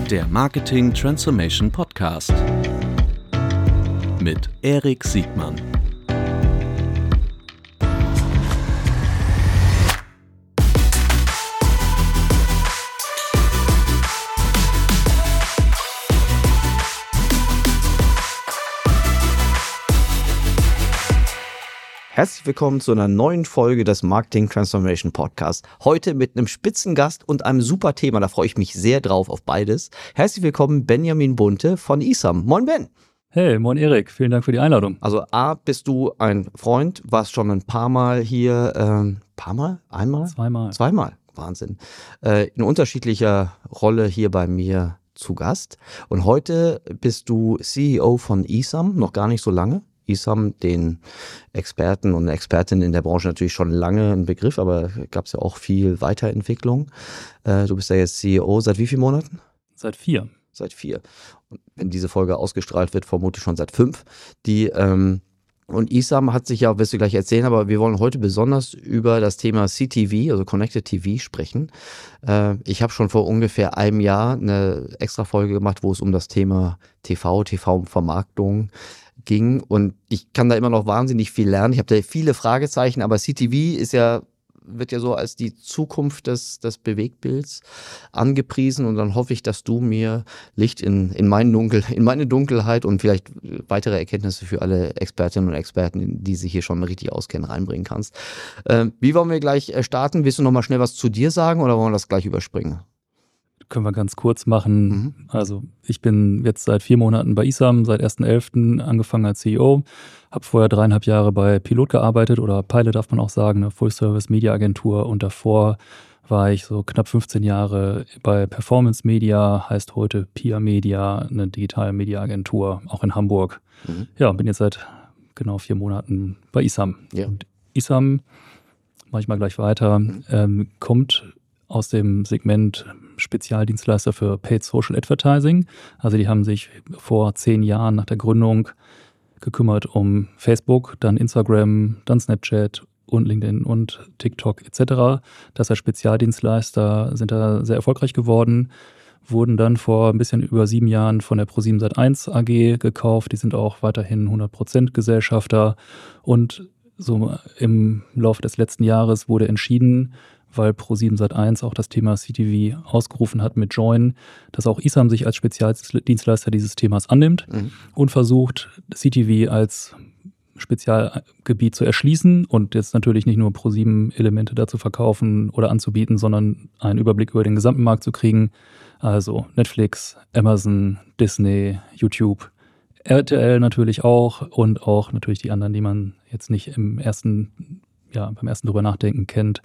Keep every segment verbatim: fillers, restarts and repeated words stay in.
Der Marketing Transformation Podcast mit Erik Siegmann. Herzlich willkommen zu einer neuen Folge des Marketing Transformation Podcast. Heute mit einem Spitzengast und einem super Thema, da freue ich mich sehr drauf auf beides. Herzlich willkommen Benjamin Bunte von Isam. Moin Ben. Hey, moin Erik, vielen Dank für die Einladung. Also A, bist du ein Freund, warst schon ein paar Mal hier, ähm, paar Mal? Einmal? Zweimal. Zweimal, Wahnsinn. Äh, in unterschiedlicher Rolle hier bei mir zu Gast. Und heute bist du C E O von Isam, noch gar nicht so lange. Isam, den Experten und Expertinnen in der Branche natürlich schon lange ein Begriff, aber gab es ja auch viel Weiterentwicklung. Äh, du bist ja jetzt C E O seit wie vielen Monaten? Seit vier. Seit vier. Und wenn diese Folge ausgestrahlt wird, vermutlich schon seit fünf. Die, ähm, und Isam hat sich ja, wirst du gleich erzählen, aber wir wollen heute besonders über das Thema C T V, also Connected T V, sprechen. Äh, ich habe schon vor ungefähr einem Jahr eine extra Folge gemacht, wo es um das Thema T V, T V-Vermarktung ging und ich kann da immer noch wahnsinnig viel lernen. Ich habe da viele Fragezeichen, aber C T V ist ja, wird ja so als die Zukunft des, des Bewegtbilds angepriesen und dann hoffe ich, dass du mir Licht in, in, meinen Dunkel, in meine Dunkelheit und vielleicht weitere Erkenntnisse für alle Expertinnen und Experten, die sich hier schon richtig auskennen, reinbringen kannst. Äh, wie wollen wir gleich starten? Willst du noch mal schnell was zu dir sagen oder wollen wir das gleich überspringen? Können wir ganz kurz machen. Mhm. Also ich bin jetzt seit vier Monaten bei Isam, seit ersten elften angefangen als C E O, habe vorher dreieinhalb Jahre bei Pilot gearbeitet oder Pilot darf man auch sagen, eine Full-Service-Media-Agentur und davor war ich so knapp fünfzehn Jahre bei Performance Media, heißt heute P I A Media, eine digitale Media-Agentur, auch in Hamburg. Mhm. Ja, bin jetzt seit genau vier Monaten bei Isam. Ja. Und Isam, mache ich mal gleich weiter, Mhm. ähm, kommt aus dem Segment Spezialdienstleister für Paid Social Advertising. Also die haben sich vor zehn Jahren nach der Gründung gekümmert um Facebook, dann Instagram, dann Snapchat und LinkedIn und TikTok et cetera. Das als Spezialdienstleister sind da sehr erfolgreich geworden, wurden dann vor ein bisschen über sieben Jahren von der ProSieben Sat eins A G gekauft. Die sind auch weiterhin hundert Prozent Gesellschafter und so im Laufe des letzten Jahres wurde entschieden, weil ProSieben Sat eins auch das Thema C T V ausgerufen hat mit Join, dass auch Isam sich als Spezialdienstleister dieses Themas annimmt Mhm. und versucht, C T V als Spezialgebiet zu erschließen und jetzt natürlich nicht nur ProSieben-Elemente dazu verkaufen oder anzubieten, sondern einen Überblick über den gesamten Markt zu kriegen. Also Netflix, Amazon, Disney, YouTube, R T L natürlich auch und auch natürlich die anderen, die man jetzt nicht im ersten, ja, beim ersten drüber nachdenken kennt.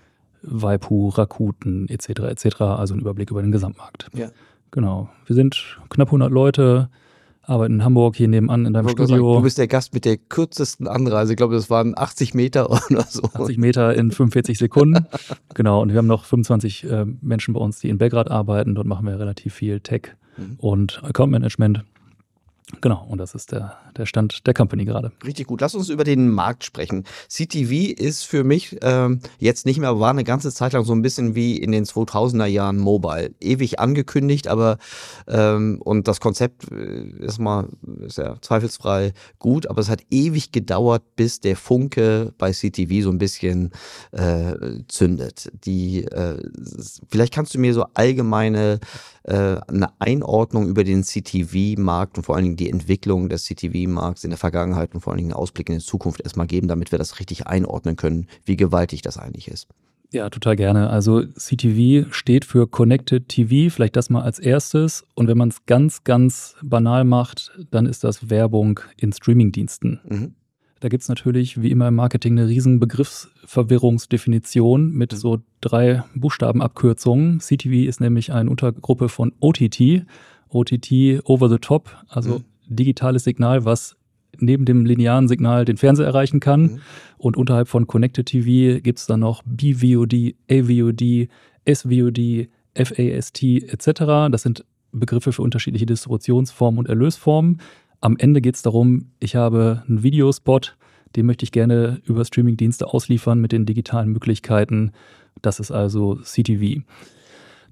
Waipu, Rakuten et cetera et cetera, also ein Überblick über den Gesamtmarkt. Ja. Genau. Wir sind knapp hundert Leute, arbeiten in Hamburg hier nebenan in deinem Ich wollte Studio. sagen, du bist der Gast mit der kürzesten Anreise. Ich glaube, das waren achtzig Meter oder so. achtzig Meter in fünfundvierzig Sekunden. Genau. Und wir haben noch fünfundzwanzig äh, Menschen bei uns, die in Belgrad arbeiten. Dort machen wir relativ viel Tech Mhm. und Account Management. Genau, und das ist der, der Stand der Company gerade. Richtig gut. Lass uns über den Markt sprechen. C T V ist für mich ähm, jetzt nicht mehr, aber war eine ganze Zeit lang so ein bisschen wie in den zweitausender Jahren Mobile. Ewig angekündigt, aber ähm, und das Konzept ist mal ist ja zweifelsfrei gut, aber es hat ewig gedauert, bis der Funke bei C T V so ein bisschen äh, zündet. Die äh, vielleicht kannst du mir so allgemeine äh, eine Einordnung über den C T V-Markt und vor allen Dingen die Entwicklung des C T V-Markts in der Vergangenheit und vor allen Dingen einen Ausblick in die Zukunft erstmal geben, damit wir das richtig einordnen können, wie gewaltig das eigentlich ist. Ja, total gerne. Also C T V steht für Connected T V, vielleicht das mal als erstes. Und wenn man es ganz, ganz banal macht, dann ist das Werbung in Streamingdiensten. Mhm. Da gibt es natürlich wie immer im Marketing eine riesen Begriffsverwirrungsdefinition mit so drei Buchstabenabkürzungen. C T V ist nämlich eine Untergruppe von O T T. O T T, Over the Top, also Mhm. digitales Signal, was neben dem linearen Signal den Fernseher erreichen kann. Mhm. Und unterhalb von Connected T V gibt es dann noch B V O D, A V O D, S V O D, F A S T et cetera. Das sind Begriffe für unterschiedliche Distributionsformen und Erlösformen. Am Ende geht es darum, ich habe einen Videospot, den möchte ich gerne über Streamingdienste ausliefern mit den digitalen Möglichkeiten. Das ist also C T V.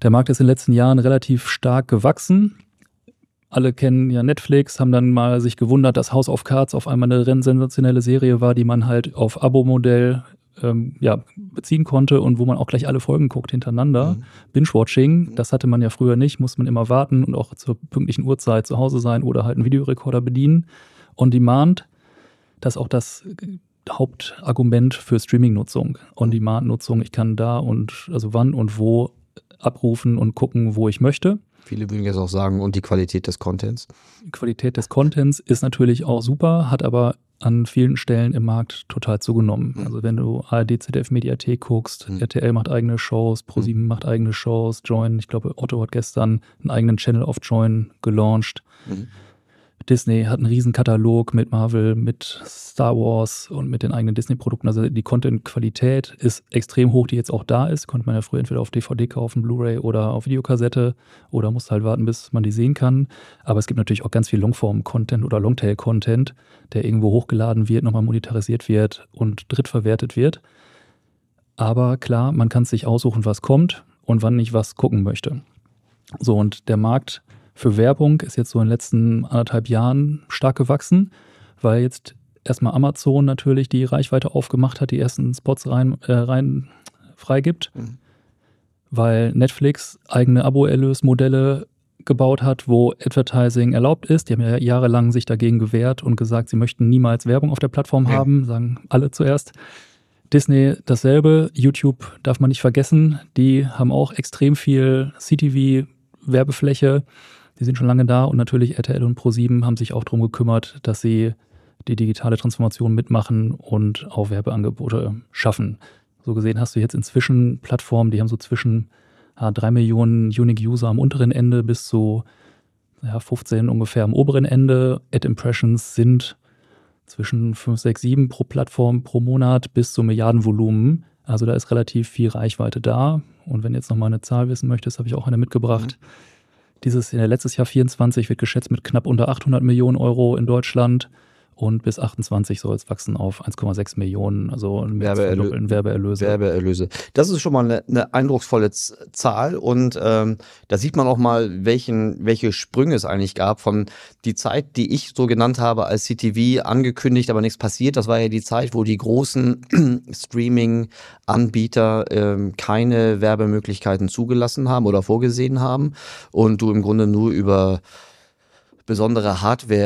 Der Markt ist in den letzten Jahren relativ stark gewachsen. Alle kennen ja Netflix, haben dann mal sich gewundert, dass House of Cards auf einmal eine sensationelle Serie war, die man halt auf Abo-Modell ähm, ja, beziehen konnte und wo man auch gleich alle Folgen guckt hintereinander. Mhm. Binge-Watching, das hatte man ja früher nicht, musste man immer warten und auch zur pünktlichen Uhrzeit zu Hause sein oder halt einen Videorekorder bedienen. On-Demand, das ist auch das Hauptargument für Streaming-Nutzung. On-Demand-Nutzung, ich kann da und also wann und wo abrufen und gucken, wo ich möchte. Viele würden jetzt auch sagen, und die Qualität des Contents? Die Qualität des Contents ist natürlich auch super, hat aber an vielen Stellen im Markt total zugenommen. Mhm. Also wenn du A R D, Z D F Mediathek guckst, mhm. R T L macht eigene Shows, ProSieben mhm. macht eigene Shows, Join, ich glaube Otto hat gestern einen eigenen Channel auf Join gelauncht. Mhm. Disney hat einen riesen Katalog mit Marvel, mit Star Wars und mit den eigenen Disney-Produkten. Also die Content-Qualität ist extrem hoch, die jetzt auch da ist. Konnte man ja früher entweder auf D V D kaufen, Blu-ray oder auf Videokassette oder musste halt warten, bis man die sehen kann. Aber es gibt natürlich auch ganz viel Longform-Content oder Longtail-Content, der irgendwo hochgeladen wird, nochmal monetarisiert wird und drittverwertet wird. Aber klar, man kann sich aussuchen, was kommt und wann ich was gucken möchte. So, und der Markt für Werbung ist jetzt so in den letzten anderthalb Jahren stark gewachsen, weil jetzt erstmal Amazon natürlich die Reichweite aufgemacht hat, die ersten Spots rein, äh, rein freigibt, mhm. weil Netflix eigene Abo-Erlösmodelle gebaut hat, wo Advertising erlaubt ist. Die haben ja jahrelang sich dagegen gewehrt und gesagt, sie möchten niemals Werbung auf der Plattform ja. haben, sagen alle zuerst. Disney dasselbe, YouTube darf man nicht vergessen, die haben auch extrem viel C T V-Werbefläche. Die sind schon lange da und natürlich R T L und ProSieben haben sich auch darum gekümmert, dass sie die digitale Transformation mitmachen und auch Werbeangebote schaffen. So gesehen hast du jetzt inzwischen Plattformen, die haben so zwischen ja, drei Millionen Unique User am unteren Ende bis zu ja, fünfzehn ungefähr am oberen Ende. Ad-Impressions sind zwischen fünf, sechs, sieben pro Plattform pro Monat bis zu Milliardenvolumen. Also da ist relativ viel Reichweite da. Und wenn du jetzt nochmal eine Zahl wissen möchtest, habe ich auch eine mitgebracht. Mhm. Dieses äh, letztes Jahr vierundzwanzig wird geschätzt mit knapp unter achthundert Millionen Euro in Deutschland und bis achtundzwanzig soll es wachsen auf eins Komma sechs Millionen, also Werbeerlö- Werbeerlöse. Werbeerlöse. Das ist schon mal eine, eine eindrucksvolle Z- Zahl und ähm, da sieht man auch mal, welchen, welche Sprünge es eigentlich gab von die Zeit, die ich so genannt habe als C T V, angekündigt, aber nichts passiert. Das war ja die Zeit, wo die großen Streaming-Anbieter ähm, keine Werbemöglichkeiten zugelassen haben oder vorgesehen haben und du im Grunde nur über besondere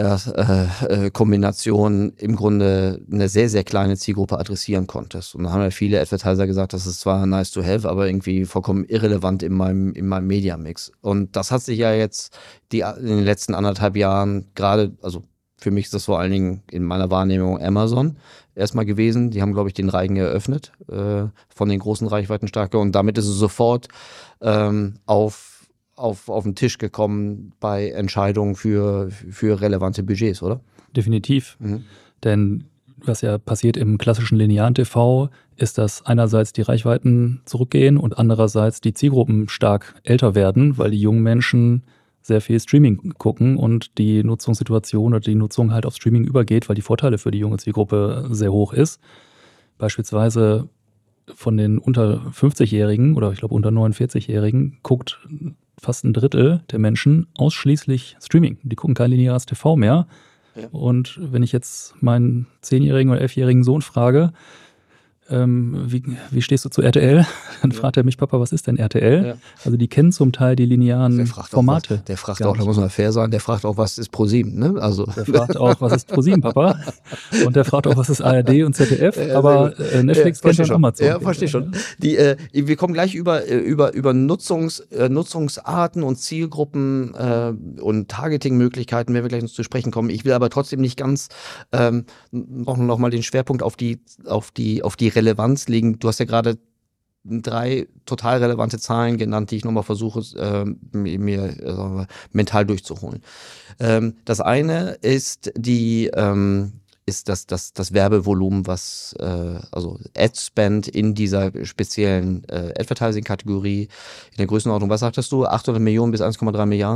Hardware-Kombinationen äh, äh, im Grunde eine sehr, sehr kleine Zielgruppe adressieren konntest. Und da haben ja viele Advertiser gesagt, das ist zwar nice to have, aber irgendwie vollkommen irrelevant in meinem, in meinem Media-Mix. Und das hat sich ja jetzt die, in den letzten anderthalb Jahren gerade, also für mich ist das vor allen Dingen in meiner Wahrnehmung Amazon erstmal gewesen. Die haben, glaube ich, den Reigen eröffnet äh, von den großen Reichweitenstarken und damit ist es sofort ähm, auf Auf, auf den Tisch gekommen bei Entscheidungen für, für relevante Budgets, oder? Definitiv. Mhm. Denn was ja passiert im klassischen linearen T V, ist, dass einerseits die Reichweiten zurückgehen und andererseits die Zielgruppen stark älter werden, weil die jungen Menschen sehr viel Streaming gucken und die Nutzungssituation oder die Nutzung halt auf Streaming übergeht, weil die Vorteile für die junge Zielgruppe sehr hoch ist. Beispielsweise von den unter fünfzigjährigen oder ich glaube unter neunundvierzigjährigen guckt fast ein Drittel der Menschen ausschließlich Streaming. Die gucken kein lineares T V mehr. Ja. Und wenn ich jetzt meinen zehnjährigen oder elfjährigen Sohn frage, ähm, wie, wie stehst du zu R T L? Dann ja. fragt er mich, Papa, was ist denn R T L? Ja. Also die kennen zum Teil die linearen der Formate. Auch, der fragt auch, da muss man fair sein, der fragt auch, was ist ProSieben, ne? Also. Der fragt auch, was ist ProSieben, Papa? Und der fragt auch, was ist A R D und Z D F? Ja, aber äh, Netflix ja, kennt schon Amazon. Ja, verstehe schon. Die, äh, wir kommen gleich über, über, über Nutzungs, äh, Nutzungsarten und Zielgruppen äh, und Targeting-Möglichkeiten, wenn wir gleich noch zu sprechen kommen. Ich will aber trotzdem nicht ganz ähm, noch, noch mal den Schwerpunkt auf die, auf die, auf die Relevanz legen. Du hast ja gerade drei total relevante Zahlen genannt, die ich nochmal versuche, äh, mir äh, mental durchzuholen. Ähm, das eine ist die ähm, ist das, das, das Werbevolumen, was äh, also Ad-Spend in dieser speziellen äh, Advertising-Kategorie in der Größenordnung, was sagtest du, achthundert Millionen bis eins Komma drei Milliarden?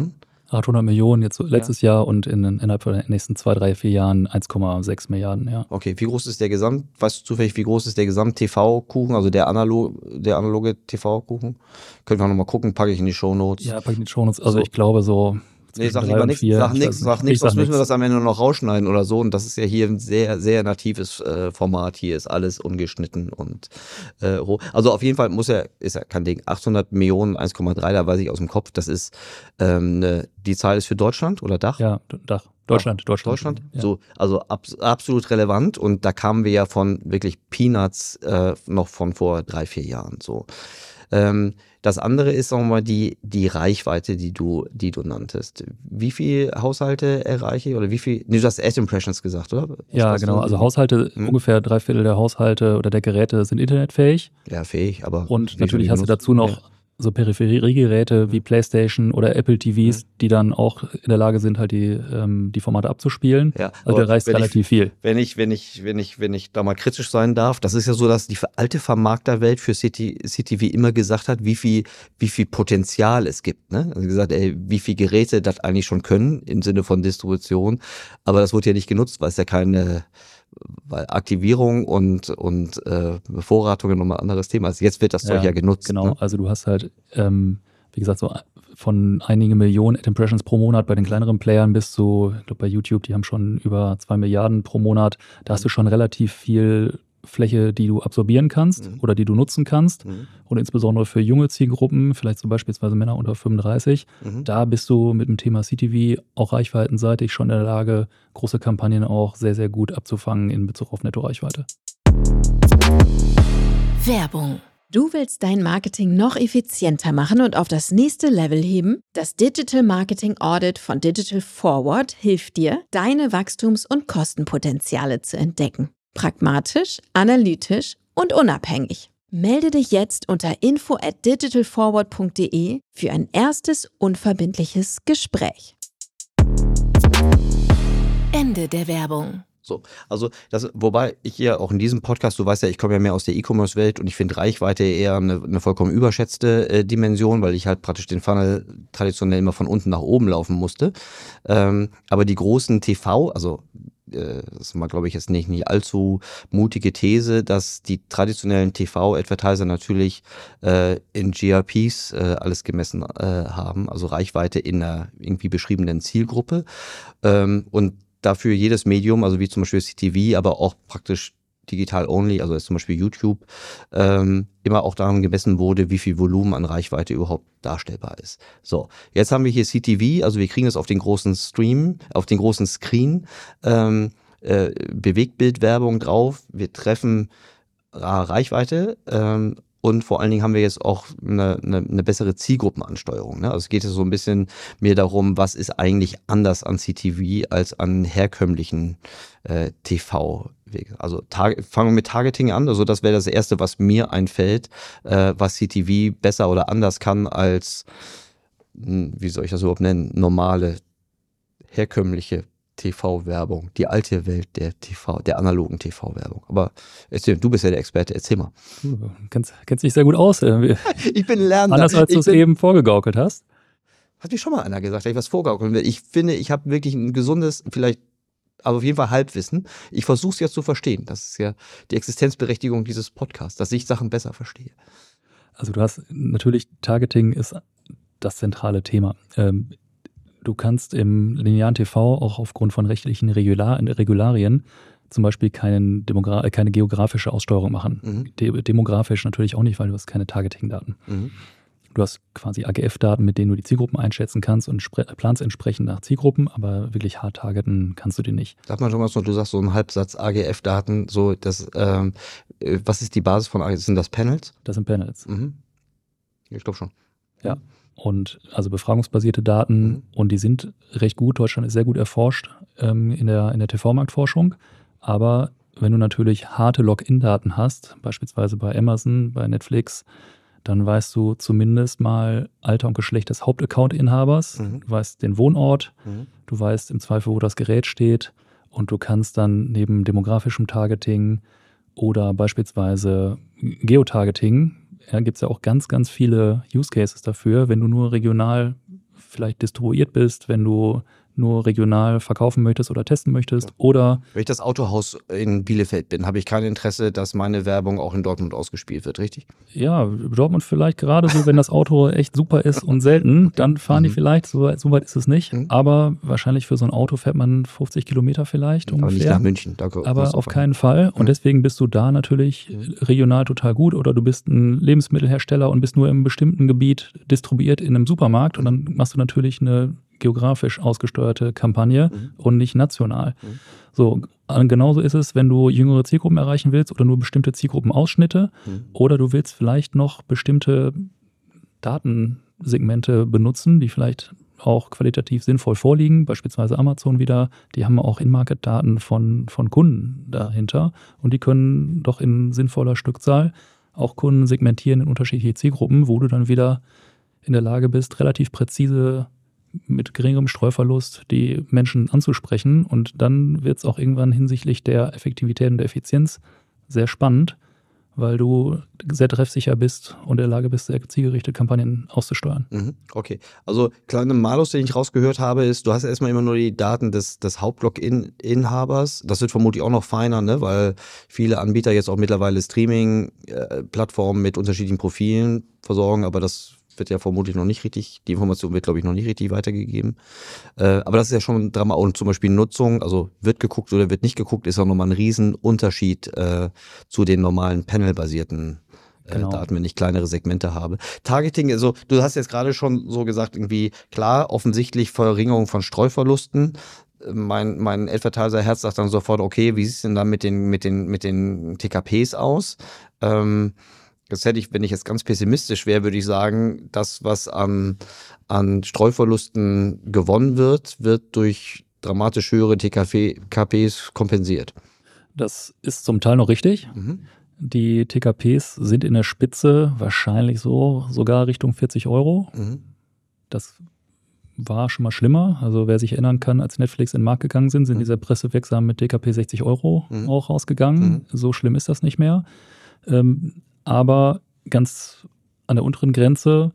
achthundert Millionen jetzt so letztes ja. Jahr und in, innerhalb der nächsten zwei, drei, vier Jahren eins Komma sechs Milliarden, ja. Okay, wie groß ist der Gesamt, weißt du zufällig, wie groß ist der Gesamt-T V-Kuchen, also der, analog, der analoge T V-Kuchen? Können wir nochmal gucken, packe ich in die Shownotes. Ja, packe ich in die Shownotes, also so. Ich glaube so... Nee, sag lieber nichts, sag nichts, sag nichts, sonst müssen wir das am Ende noch rausschneiden oder so. Und das ist ja hier ein sehr, sehr natives äh, Format. Hier ist alles ungeschnitten und äh, roh. Also auf jeden Fall muss er, ist ja kein Ding, achthundert Millionen, eins Komma drei, da weiß ich aus dem Kopf. Das ist, ähm, ne, die Zahl ist für Deutschland oder Dach? Ja, Dach. Deutschland, Deutschland. Deutschland, ja. so, also ab, absolut relevant. Und da kamen wir ja von wirklich Peanuts äh, noch von vor drei, vier Jahren, so. Ähm, das andere ist nochmal die, die Reichweite, die du, die du nanntest. Wie viele Haushalte erreiche ich oder wie viel, nee, du hast Ad Impressions gesagt, oder? Was ja, genau, also Haushalte, hm? ungefähr drei Viertel der Haushalte oder der Geräte sind internetfähig. Ja, fähig, aber. Und natürlich hast du dazu noch ja. so Peripheriegeräte wie PlayStation oder Apple T Vs, mhm. die dann auch in der Lage sind, halt die, ähm, die Formate abzuspielen. Ja, also der reißt relativ ich, viel. Wenn ich, wenn ich, wenn ich, wenn ich da mal kritisch sein darf, das ist ja so, dass die alte Vermarkterwelt für C T V immer gesagt hat, wie viel, wie viel Potenzial es gibt. Ne? Also gesagt, ey, wie viele Geräte das eigentlich schon können im Sinne von Distribution. Aber das wurde ja nicht genutzt, weil es ja keine weil Aktivierung und, und äh, Bevorratung nochmal ein anderes Thema ist. Jetzt wird das Zeug ja, ja genutzt. Genau, ne? Also du hast halt, ähm, wie gesagt, so von einigen Millionen Ad Impressions pro Monat bei den kleineren Playern bis zu, ich glaube bei YouTube, die haben schon über zwei Milliarden pro Monat. Da hast du schon relativ viel Fläche, die du absorbieren kannst mhm. oder die du nutzen kannst. Mhm. Und insbesondere für junge Zielgruppen, vielleicht so beispielsweise Männer unter fünfunddreißig, mhm. da bist du mit dem Thema C T V auch reichweitenseitig schon in der Lage, große Kampagnen auch sehr, sehr gut abzufangen in Bezug auf Netto-Reichweite. Werbung. Du willst dein Marketing noch effizienter machen und auf das nächste Level heben? Das Digital Marketing Audit von Digital Forward hilft dir, deine Wachstums- und Kostenpotenziale zu entdecken. Pragmatisch, analytisch und unabhängig. Melde dich jetzt unter info at digitalforward punkt de für ein erstes unverbindliches Gespräch. Ende der Werbung. So, also das, wobei ich ja auch in diesem Podcast, du weißt ja, ich komme ja mehr aus der E-Commerce-Welt und ich finde Reichweite eher eine, eine vollkommen überschätzte äh, Dimension, weil ich halt praktisch den Funnel traditionell immer von unten nach oben laufen musste. Ähm, aber die großen T V, also das ist mal, glaube ich, jetzt nicht nicht allzu mutige These, dass die traditionellen T V-Advertiser natürlich äh, in G R Ps äh, alles gemessen äh, haben, also Reichweite in einer irgendwie beschriebenen Zielgruppe ähm, und dafür jedes Medium, also wie zum Beispiel C T V, aber auch praktisch digital only, also zum Beispiel YouTube, ähm, immer auch daran gemessen wurde, wie viel Volumen an Reichweite überhaupt darstellbar ist. So, jetzt haben wir hier C T V, also wir kriegen es auf den großen Stream, auf den großen Screen, ähm, äh, Bewegtbildwerbung drauf, wir treffen äh, Reichweite ähm, und vor allen Dingen haben wir jetzt auch eine, eine, eine bessere Zielgruppenansteuerung. Ne? Also es geht jetzt so ein bisschen mehr darum, was ist eigentlich anders an C T V als an herkömmlichen äh, T V. Also tar- fangen wir mit Targeting an, also das wäre das Erste, was mir einfällt, äh, was C T V besser oder anders kann als, wie soll ich das überhaupt nennen, normale, herkömmliche T V-Werbung, die alte Welt der T V, der analogen T V-Werbung. Aber erzähl, du bist ja der Experte, erzähl mal. Du kennst, kennst dich sehr gut aus. Ich bin Lernender. Anders als du es eben vorgegaukelt hast. Hat mir schon mal einer gesagt, dass ich was vorgaukeln will. Ich finde, ich habe wirklich ein gesundes, vielleicht aber auf jeden Fall Halbwissen. Ich versuche es jetzt zu verstehen. Das ist ja die Existenzberechtigung dieses Podcasts, dass ich Sachen besser verstehe. Also du hast natürlich, Targeting ist das zentrale Thema. Ähm, du kannst im linearen T V auch aufgrund von rechtlichen Regular- Regularien zum Beispiel keinen Demogra- keine geografische Aussteuerung machen. Mhm. De- demografisch natürlich auch nicht, weil du hast keine Targeting-Daten. Mhm. Du hast quasi A G F-Daten, mit denen du die Zielgruppen einschätzen kannst und spre- planst entsprechend nach Zielgruppen, aber wirklich hart targeten kannst du die nicht. Sag mal, Thomas, du sagst so einen Halbsatz A G F-Daten, so das, ähm, was ist die Basis von A G F? Sind das Panels? Das sind Panels. Mhm. Ich glaube schon. Ja, und also befragungsbasierte Daten mhm. und die sind recht gut. Deutschland ist sehr gut erforscht ähm, in der, in der T V-Marktforschung, aber wenn du natürlich harte Login-Daten hast, beispielsweise bei Amazon, bei Netflix, dann weißt du zumindest mal Alter und Geschlecht des Hauptaccount-Inhabers, mhm. du weißt den Wohnort, mhm. du weißt im Zweifel, wo das Gerät steht und du kannst dann neben demografischem Targeting oder beispielsweise Geotargeting, ja, gibt es ja auch ganz, ganz viele Use Cases dafür, wenn du nur regional vielleicht distribuiert bist, wenn du nur regional verkaufen möchtest oder testen möchtest. Ja. Oder wenn ich das Autohaus in Bielefeld bin, habe ich kein Interesse, dass meine Werbung auch in Dortmund ausgespielt wird, richtig? Ja, Dortmund vielleicht gerade so, wenn das Auto echt super ist und selten, dann fahren mhm. die vielleicht, so, so weit ist es nicht. Mhm. Aber wahrscheinlich für so ein Auto fährt man fünfzig Kilometer vielleicht ungefähr. Aber nicht nach München. Da aber auf keinen Fall. Und mhm. deswegen bist du da natürlich mhm. regional total gut. Oder du bist ein Lebensmittelhersteller und bist nur im bestimmten Gebiet distribuiert in einem Supermarkt. Und dann machst du natürlich eine geografisch ausgesteuerte Kampagne mhm. und nicht national. Mhm. So, genauso ist es, wenn du jüngere Zielgruppen erreichen willst oder nur bestimmte Zielgruppenausschnitte mhm. oder du willst vielleicht noch bestimmte Datensegmente benutzen, die vielleicht auch qualitativ sinnvoll vorliegen, beispielsweise Amazon wieder, die haben auch In-Market-Daten von, von Kunden dahinter und die können doch in sinnvoller Stückzahl auch Kunden segmentieren in unterschiedliche Zielgruppen, wo du dann wieder in der Lage bist, relativ präzise mit geringerem Streuverlust die Menschen anzusprechen und dann wird es auch irgendwann hinsichtlich der Effektivität und der Effizienz sehr spannend, weil du sehr treffsicher bist und in der Lage bist, sehr zielgerichtete Kampagnen auszusteuern. Mhm, okay, also kleiner Malus, den ich rausgehört habe, ist, du hast erstmal immer nur die Daten des, des Hauptblog-Inhabers. Das wird vermutlich auch noch feiner, ne? Weil viele Anbieter jetzt auch mittlerweile Streaming-Plattformen mit unterschiedlichen Profilen versorgen, aber das wird ja vermutlich noch nicht richtig, die Information wird, glaube ich, noch nicht richtig weitergegeben. Äh, aber das ist ja schon ein Drama. Und zum Beispiel Nutzung, also wird geguckt oder wird nicht geguckt, ist auch nochmal ein Riesenunterschied äh, zu den normalen panelbasierten äh, genau. Daten, wenn ich kleinere Segmente habe. Targeting, also du hast jetzt gerade schon so gesagt, irgendwie klar, offensichtlich Verringerung von Streuverlusten. Mein, mein Advertiser-Herz sagt dann sofort, okay, wie sieht es denn da mit den, mit den, mit den T K Ps aus? Ähm, Das hätte ich, wenn ich jetzt ganz pessimistisch wäre, würde ich sagen, das, was an, an Streuverlusten gewonnen wird, wird durch dramatisch höhere T K Ps kompensiert. Das ist zum Teil noch richtig. Mhm. Die T K Ps sind in der Spitze wahrscheinlich so sogar Richtung vierzig Euro. Mhm. Das war schon mal schlimmer. Also wer sich erinnern kann, als Netflix in den Markt gegangen sind, sind mhm. diese pressewirksamen mit T K P sechzig Euro mhm. auch rausgegangen. Mhm. So schlimm ist das nicht mehr. Ähm, aber ganz an der unteren Grenze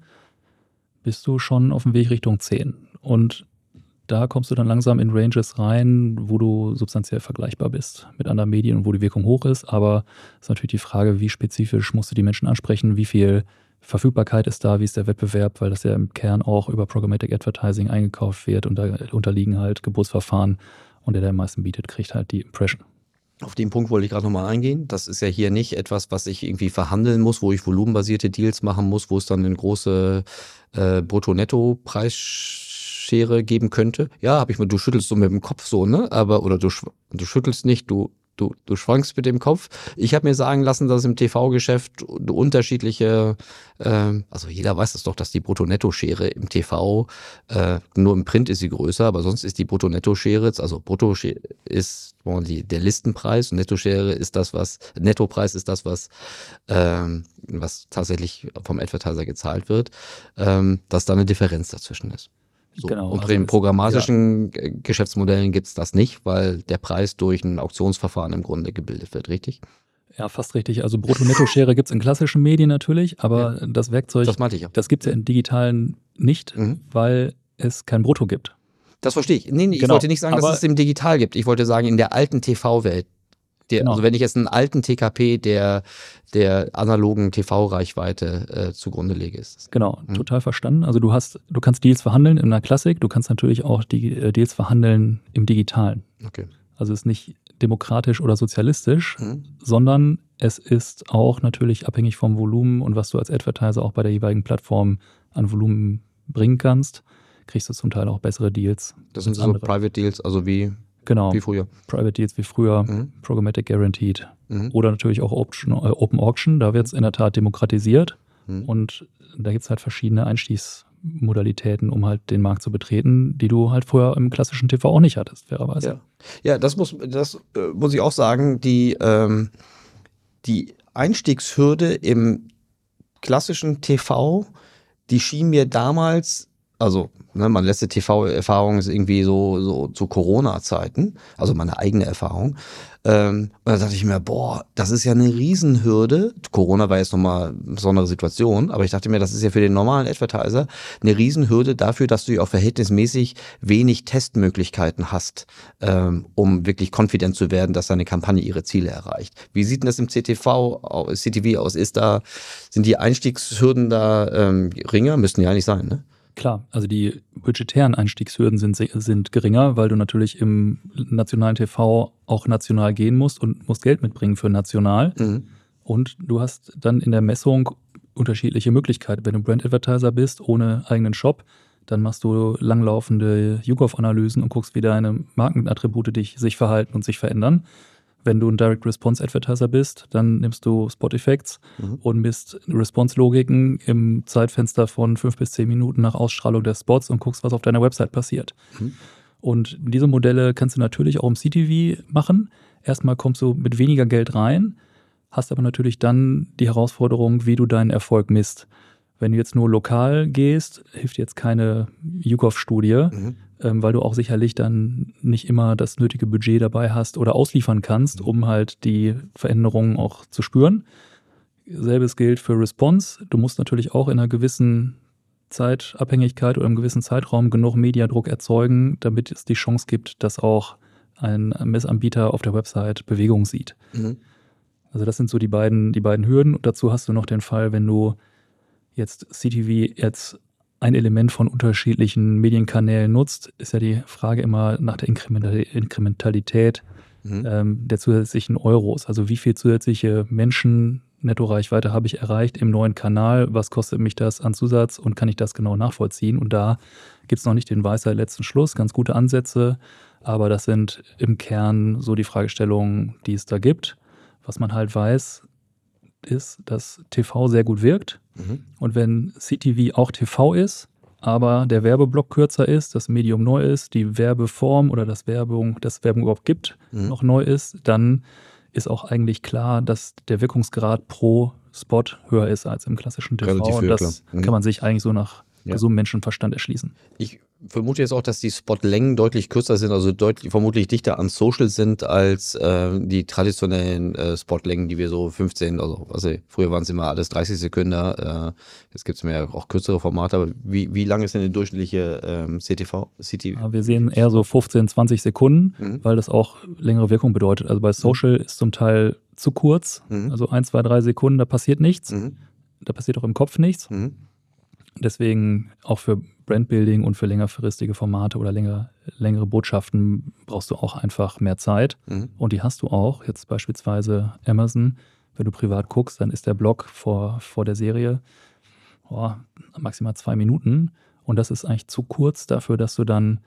bist du schon auf dem Weg Richtung zehn. Und da kommst du dann langsam in Ranges rein, wo du substanziell vergleichbar bist mit anderen Medien und wo die Wirkung hoch ist. Aber es ist natürlich die Frage, wie spezifisch musst du die Menschen ansprechen, wie viel Verfügbarkeit ist da, wie ist der Wettbewerb, weil das ja im Kern auch über Programmatic Advertising eingekauft wird und da unterliegen halt Geburtsverfahren und der, der am meisten bietet, kriegt halt die Impression. Auf den Punkt wollte ich gerade nochmal eingehen. Das ist ja hier nicht etwas, was ich irgendwie verhandeln muss, wo ich volumenbasierte Deals machen muss, wo es dann eine große äh, Brutto-Netto-Preisschere geben könnte. Ja, habe ich mal, du schüttelst so mit dem Kopf so, ne? Aber, oder du, du schüttelst nicht, du, du, du schwankst mit dem Kopf. Ich habe mir sagen lassen, dass im T V-Geschäft unterschiedliche, äh, also jeder weiß das doch, dass die Brutto-Netto-Schere im T V, äh, nur im Print ist sie größer, aber sonst ist die Brutto-Netto-Schere, also Brutto ist die, der Listenpreis und Netto-Schere ist das, was, Nettopreis ist das, was, ähm, was tatsächlich vom Advertiser gezahlt wird, ähm, dass da eine Differenz dazwischen ist. So. Genau, und bei also den programmatischen ja. Geschäftsmodellen gibt es das nicht, weil der Preis durch ein Auktionsverfahren im Grunde gebildet wird, richtig? Ja, fast richtig. Also Brutto-Netto-Schere gibt es in klassischen Medien natürlich, aber ja. das Werkzeug, das, meinte ich auch. das gibt es ja in digitalen nicht, mhm. weil es kein Brutto gibt. Das verstehe ich. Nee, nee, genau. Ich wollte nicht sagen, aber dass es im Digital gibt. Ich wollte sagen, in der alten T V-Welt. Der, genau. Also wenn ich jetzt einen alten T K P der, der analogen T V-Reichweite äh, zugrunde lege. Ist das. Genau, mhm. total verstanden. Also du hast, du kannst Deals verhandeln in einer Klassik, du kannst natürlich auch die äh, Deals verhandeln im Digitalen. Okay. Also es ist nicht demokratisch oder sozialistisch, mhm. sondern es ist auch natürlich abhängig vom Volumen und was du als Advertiser auch bei der jeweiligen Plattform an Volumen bringen kannst, kriegst du zum Teil auch bessere Deals. Das sind so Private Deals, also wie Genau, wie früher. Private Deals wie früher, mhm. Programmatic Guaranteed mhm. oder natürlich auch Option, äh, Open Auction, da wird es in der Tat demokratisiert mhm. und da gibt es halt verschiedene Einstiegsmodalitäten, um halt den Markt zu betreten, die du halt vorher im klassischen T V auch nicht hattest, fairerweise. Ja, ja das, muss, das äh, muss ich auch sagen, die, ähm, die Einstiegshürde im klassischen T V, die schien mir damals Also, ne, meine letzte T V-Erfahrung ist irgendwie so, so zu Corona-Zeiten, also meine eigene Erfahrung. Ähm, und da dachte ich mir, boah, das ist ja eine Riesenhürde. Corona war jetzt nochmal eine besondere Situation, aber ich dachte mir, das ist ja für den normalen Advertiser eine Riesenhürde dafür, dass du ja auch verhältnismäßig wenig Testmöglichkeiten hast, ähm, um wirklich confident zu werden, dass deine Kampagne ihre Ziele erreicht. Wie sieht denn das im C T V, C T V aus? Ist da, sind die Einstiegshürden da ähm, geringer? Müssten ja eigentlich sein, ne? Klar, also die budgetären Einstiegshürden sind, sind geringer, weil du natürlich im nationalen T V auch national gehen musst und musst Geld mitbringen für national. Mhm. Und du hast dann in der Messung unterschiedliche Möglichkeiten. Wenn du Brand-Advertiser bist, ohne eigenen Shop, dann machst du langlaufende YouGov-Analysen und guckst, wie deine Markenattribute dich, sich verhalten und sich verändern. Wenn du ein Direct-Response-Advertiser bist, dann nimmst du Spot-Effects mhm. und misst Response-Logiken im Zeitfenster von fünf bis zehn Minuten nach Ausstrahlung der Spots und guckst, was auf deiner Website passiert. Mhm. Und diese Modelle kannst du natürlich auch im C T V machen. Erstmal kommst du mit weniger Geld rein, hast aber natürlich dann die Herausforderung, wie du deinen Erfolg misst. Wenn du jetzt nur lokal gehst, hilft jetzt keine YouGov-Studie, mhm. ähm, weil du auch sicherlich dann nicht immer das nötige Budget dabei hast oder ausliefern kannst, um halt die Veränderungen auch zu spüren. Selbes gilt für Response. Du musst natürlich auch in einer gewissen Zeitabhängigkeit oder einem gewissen Zeitraum genug Mediadruck erzeugen, damit es die Chance gibt, dass auch ein Messanbieter auf der Website Bewegung sieht. Mhm. Also das sind so die beiden, die beiden Hürden. Und dazu hast du noch den Fall, wenn du jetzt C T V jetzt ein Element von unterschiedlichen Medienkanälen nutzt, ist ja die Frage immer nach der Inkrementalität mhm. ähm, der zusätzlichen Euros. Also wie viel zusätzliche Menschen Nettoreichweite habe ich erreicht im neuen Kanal? Was kostet mich das an Zusatz und kann ich das genau nachvollziehen? Und da gibt es noch nicht den Weisheit letzten Schluss, ganz gute Ansätze, aber das sind im Kern so die Fragestellungen, die es da gibt. Was man halt weiß, ist, dass T V sehr gut wirkt. Mhm. Und wenn C T V auch T V ist, aber der Werbeblock kürzer ist, das Medium neu ist, die Werbeform oder das Werbung, das Werbung überhaupt gibt, mhm. noch neu ist, dann ist auch eigentlich klar, dass der Wirkungsgrad pro Spot höher ist als im klassischen T V. Relativ und höher, das mhm. kann man sich eigentlich so nach ja. gesundem Menschenverstand erschließen. Ich vermute jetzt auch, dass die Spotlängen deutlich kürzer sind, also deutlich, vermutlich dichter an Social sind als äh, die traditionellen äh, Spotlängen, die wir so fünfzehn, also, also früher waren es immer alles dreißig Sekunden, äh, jetzt gibt es mehr auch kürzere Formate, aber wie, wie lang ist denn die durchschnittliche ähm, C T V? C T V? Ja, wir sehen eher so fünfzehn, zwanzig Sekunden, mhm. weil das auch längere Wirkung bedeutet. Also bei Social mhm. ist zum Teil zu kurz, mhm. also ein, zwei, drei Sekunden, da passiert nichts, mhm. da passiert auch im Kopf nichts. Mhm. Deswegen auch für Brandbuilding und für längerfristige Formate oder längere, längere Botschaften brauchst du auch einfach mehr Zeit. Mhm. Und die hast du auch. Jetzt beispielsweise Amazon. Wenn du privat guckst, dann ist der Blog vor, vor der Serie oh, maximal zwei Minuten. Und das ist eigentlich zu kurz dafür, dass du dann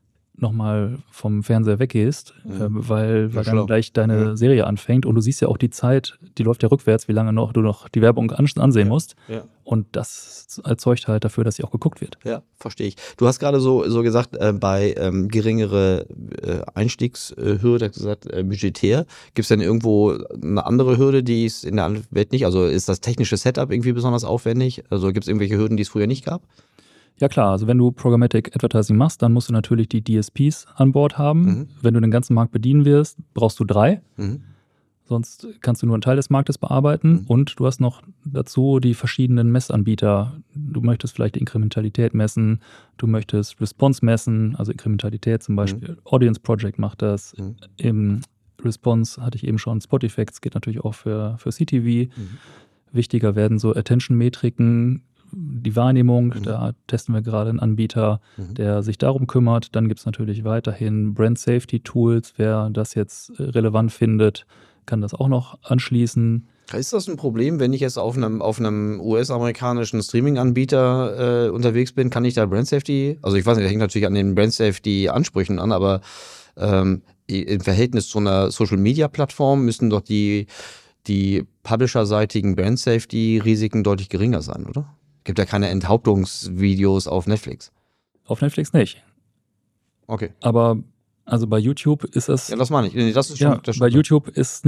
nochmal vom Fernseher weggehst, mhm. äh, weil, weil dann gleich deine ja. Serie anfängt und du siehst ja auch die Zeit, die läuft ja rückwärts, wie lange noch du noch die Werbung ansehen ja. musst Ja. und das erzeugt halt dafür, dass sie auch geguckt wird. Ja, verstehe ich. Du hast gerade so, so gesagt, äh, bei ähm, geringere äh, Einstiegshürde, gesagt, äh, budgetär, gibt es denn irgendwo eine andere Hürde, die es in der Welt nicht, also ist das technische Setup irgendwie besonders aufwendig, also gibt es irgendwelche Hürden, die es früher nicht gab? Ja klar, also wenn du Programmatic Advertising machst, dann musst du natürlich die D S Ps an Bord haben. Mhm. Wenn du den ganzen Markt bedienen wirst, brauchst du drei. Mhm. Sonst kannst du nur einen Teil des Marktes bearbeiten. Mhm. Und du hast noch dazu die verschiedenen Messanbieter. Du möchtest vielleicht Inkrementalität messen, du möchtest Response messen, also Inkrementalität zum Beispiel. Mhm. Audience Project macht das. Mhm. Im Response hatte ich eben schon, Spot Effects geht natürlich auch für, für C T V. Mhm. Wichtiger werden so Attention-Metriken, die Wahrnehmung, mhm. da testen wir gerade einen Anbieter, mhm. der sich darum kümmert. Dann gibt es natürlich weiterhin Brand Safety Tools. Wer das jetzt relevant findet, kann das auch noch anschließen. Ist das ein Problem, wenn ich jetzt auf einem, auf einem U S-amerikanischen Streaming-Anbieter äh, unterwegs bin? Kann ich da Brand Safety, also ich weiß nicht, das hängt natürlich an den Brand Safety-Ansprüchen an, aber ähm, im Verhältnis zu einer Social-Media-Plattform müssen doch die, die publisher-seitigen Brand Safety-Risiken deutlich geringer sein, oder? Gibt ja keine Enthauptungsvideos auf Netflix. Auf Netflix nicht. Okay. Aber also bei YouTube ist es. Ja, das meine ich. Nee, das ist schon, ja, das bei YouTube ist nicht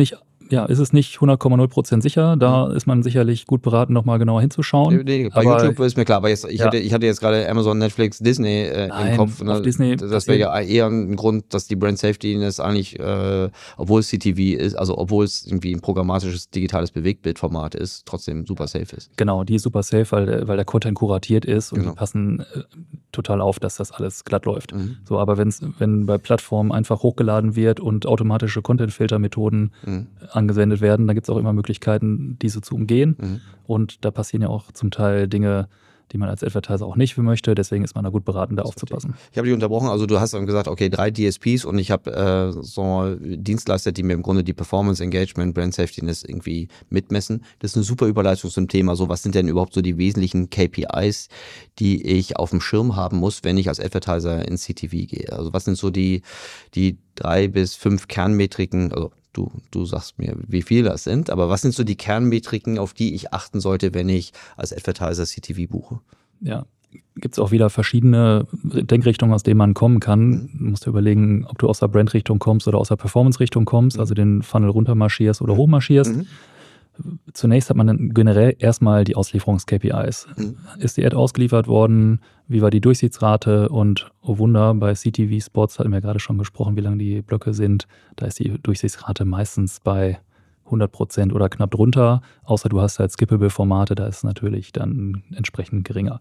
ja, ist es nicht hundert Komma null Prozent sicher. Da ist man sicherlich gut beraten, nochmal genauer hinzuschauen. Nee, nee, bei aber, YouTube ist mir klar, aber jetzt, ich, ja. hatte, ich hatte jetzt gerade Amazon, Netflix, Disney äh, Nein, im Kopf. Ne? Disney das wäre ja eher ein Grund, dass die Brand Safety das eigentlich, äh, obwohl es C T V ist, also obwohl es irgendwie ein programmatisches digitales Bewegtbildformat ist, trotzdem super safe ist. Genau, die ist super safe, weil, weil der Content kuratiert ist und genau. die passen äh, total auf, dass das alles glatt läuft. Mhm. So, aber wenn's, wenn bei Plattformen einfach hochgeladen wird und automatische Content-Filter-Methoden mhm. angewendet werden, dann gibt es auch immer Möglichkeiten, diese zu umgehen. Mhm. Und da passieren ja auch zum Teil Dinge, die man als Advertiser auch nicht möchte. Deswegen ist man da gut beraten, da das aufzupassen. Ich habe dich unterbrochen. Also du hast dann gesagt, okay, drei D S Ps und ich habe äh, so Dienstleister, die mir im Grunde die Performance, Engagement, Brand Safety irgendwie mitmessen. Das ist eine super Überleitung zum Thema. So, was sind denn überhaupt so die wesentlichen K P Is, die ich auf dem Schirm haben muss, wenn ich als Advertiser in C T V gehe? Also was sind so die, die drei bis fünf Kernmetriken, also Du, du sagst mir, wie viele das sind, aber was sind so die Kernmetriken, auf die ich achten sollte, wenn ich als Advertiser C T V buche? Ja, gibt es auch wieder verschiedene Denkrichtungen, aus denen man kommen kann. Mhm. Du musst dir überlegen, ob du aus der Brand-Richtung kommst oder aus der Performance-Richtung kommst, mhm. also den Funnel runtermarschierst oder mhm. hochmarschierst. Mhm. Zunächst hat man dann generell erstmal die Auslieferungs-K P Is. Mhm. Ist die Ad ausgeliefert worden? Wie war die Durchsichtsrate? Und oh Wunder, bei C T V-Spots hatten wir gerade schon gesprochen, wie lang die Blöcke sind. Da ist die Durchsichtsrate meistens bei hundert Prozent oder knapp drunter. Außer du hast halt Skippable-Formate, da ist es natürlich dann entsprechend geringer.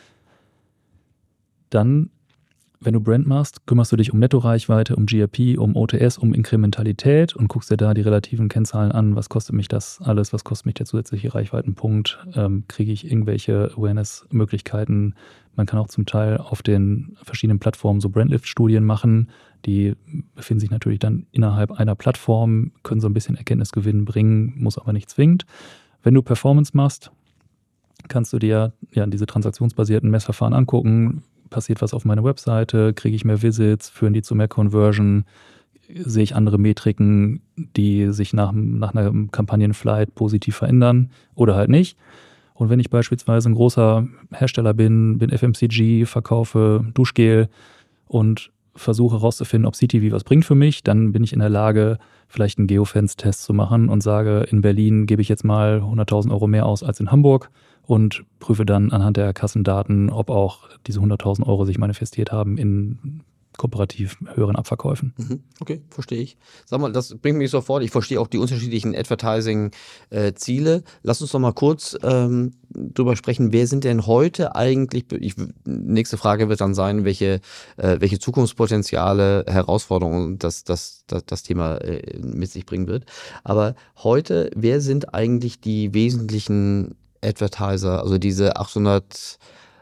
Dann, wenn du Brand machst, kümmerst du dich um Nettoreichweite, um G R P, um O T S, um Inkrementalität und guckst dir da die relativen Kennzahlen an. Was kostet mich das alles? Was kostet mich der zusätzliche Reichweitenpunkt? Ähm, kriege ich irgendwelche Awareness-Möglichkeiten? Man kann auch zum Teil auf den verschiedenen Plattformen so Brandlift-Studien machen. Die befinden sich natürlich dann innerhalb einer Plattform, können so ein bisschen Erkenntnisgewinn bringen, muss aber nicht zwingend. Wenn du Performance machst, kannst du dir ja diese transaktionsbasierten Messverfahren angucken. Passiert was auf meiner Webseite? Kriege ich mehr Visits? Führen die zu mehr Conversion? Sehe ich andere Metriken, die sich nach, nach einer Kampagnenflight positiv verändern oder halt nicht? Und wenn ich beispielsweise ein großer Hersteller bin, bin F M C G, verkaufe Duschgel und versuche herauszufinden, ob C T V was bringt für mich, dann bin ich in der Lage, vielleicht einen Geofence-Test zu machen und sage, in Berlin gebe ich jetzt mal hunderttausend Euro mehr aus als in Hamburg und prüfe dann anhand der Kassendaten, ob auch diese hunderttausend Euro sich manifestiert haben in komparativ höheren Abverkäufen. Okay, verstehe ich. Sag mal, das bringt mich sofort, ich verstehe auch die unterschiedlichen Advertising-Ziele. Lass uns doch mal kurz ähm, drüber sprechen, wer sind denn heute eigentlich, ich, nächste Frage wird dann sein, welche, äh, welche Zukunftspotenziale, Herausforderungen das, das, das, das Thema äh, mit sich bringen wird. Aber heute, wer sind eigentlich die wesentlichen Advertiser, also diese achthundert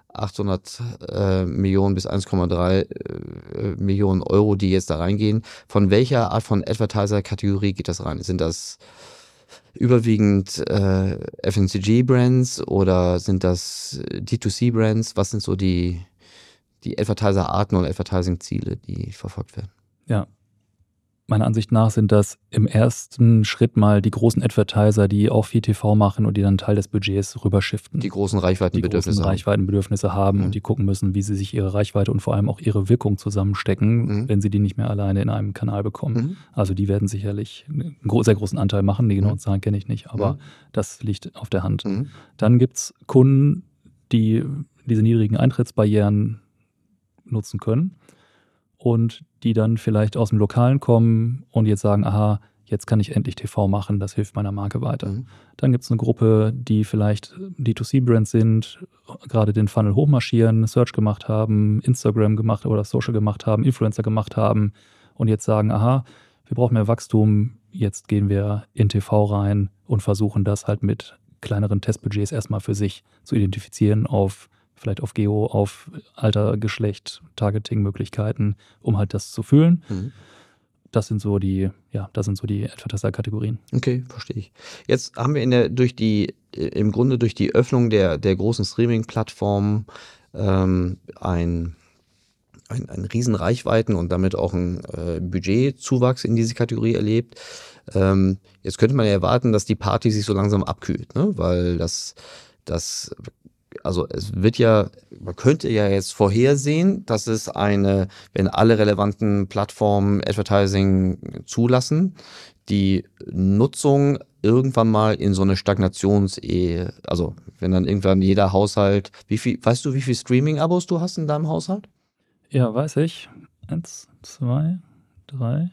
äh, Millionen bis eins Komma drei äh, Millionen Euro, die jetzt da reingehen. Von welcher Art von Advertiser-Kategorie geht das rein? Sind das überwiegend äh, F M C G-Brands oder sind das D zwei C-Brands? Was sind so die, die Advertiser-Arten und Advertising-Ziele, die verfolgt werden? Ja, meiner Ansicht nach sind das im ersten Schritt mal die großen Advertiser, die auch viel T V machen und die dann Teil des Budgets rüberschiften. Die großen Reichweitenbedürfnisse die großen haben. Reichweitenbedürfnisse haben mhm. und die gucken müssen, wie sie sich ihre Reichweite und vor allem auch ihre Wirkung zusammenstecken, mhm. wenn sie die nicht mehr alleine in einem Kanal bekommen. Mhm. Also die werden sicherlich einen sehr großen Anteil machen, die genauen mhm. Zahlen kenne ich nicht, aber mhm. das liegt auf der Hand. Mhm. Dann gibt es Kunden, die diese niedrigen Eintrittsbarrieren nutzen können und die dann vielleicht aus dem Lokalen kommen und jetzt sagen, aha, jetzt kann ich endlich T V machen, das hilft meiner Marke weiter. Mhm. Dann gibt es eine Gruppe, die vielleicht D zwei C-Brands sind, gerade den Funnel hochmarschieren, Search gemacht haben, Instagram gemacht oder Social gemacht haben, Influencer gemacht haben und jetzt sagen, aha, wir brauchen mehr Wachstum, jetzt gehen wir in T V rein und versuchen das halt mit kleineren Testbudgets erstmal für sich zu identifizieren auf vielleicht auf Geo, auf Alter, Geschlecht, Targeting-Möglichkeiten, um halt das zu fühlen. Mhm. Das sind so die, ja, das sind so die Advertiser-Kategorien. Okay, verstehe ich. Jetzt haben wir in der, durch die, im Grunde durch die Öffnung der, der großen Streaming-Plattformen ähm, ein, ein, ein riesen Reichweiten und damit auch ein äh, Budgetzuwachs in diese Kategorie erlebt. Ähm, jetzt könnte man ja erwarten, dass die Party sich so langsam abkühlt, ne? Weil das, das also es wird ja, man könnte ja jetzt vorhersehen, dass es eine, wenn alle relevanten Plattformen Advertising zulassen, die Nutzung irgendwann mal in so eine Stagnationsehe, also wenn dann irgendwann jeder Haushalt, wie viel, weißt du, wie viel Streaming-Abos du hast in deinem Haushalt? Ja, weiß ich. Eins, zwei, drei,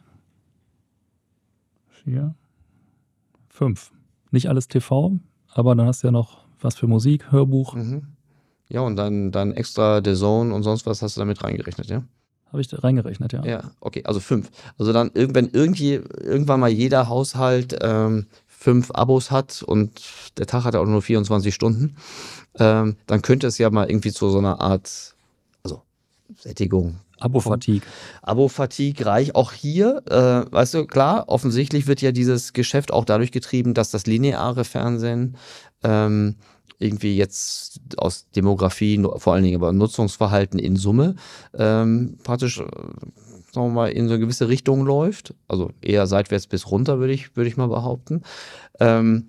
vier, fünf. Nicht alles T V, aber dann hast du ja noch was für Musik, Hörbuch. Mhm. Ja, und dann, dann extra The Zone und sonst was hast du damit reingerechnet, ja? Habe ich da reingerechnet, ja. Ja, okay, also fünf. Also dann, wenn irgendwie, irgendwann mal jeder Haushalt ähm, fünf Abos hat und der Tag hat auch nur vierundzwanzig Stunden, ähm, dann könnte es ja mal irgendwie zu so einer Art, also Sättigung. Abo-Fatigue. Abo-Fatigue reich. Auch hier, äh, weißt du, klar, offensichtlich wird ja dieses Geschäft auch dadurch getrieben, dass das lineare Fernsehen ähm, irgendwie jetzt aus Demografie, vor allen Dingen aber Nutzungsverhalten in Summe ähm, praktisch, äh, sagen wir mal, in so eine gewisse Richtung läuft. Also eher seitwärts bis runter, würde ich, würde ich mal behaupten. Ähm,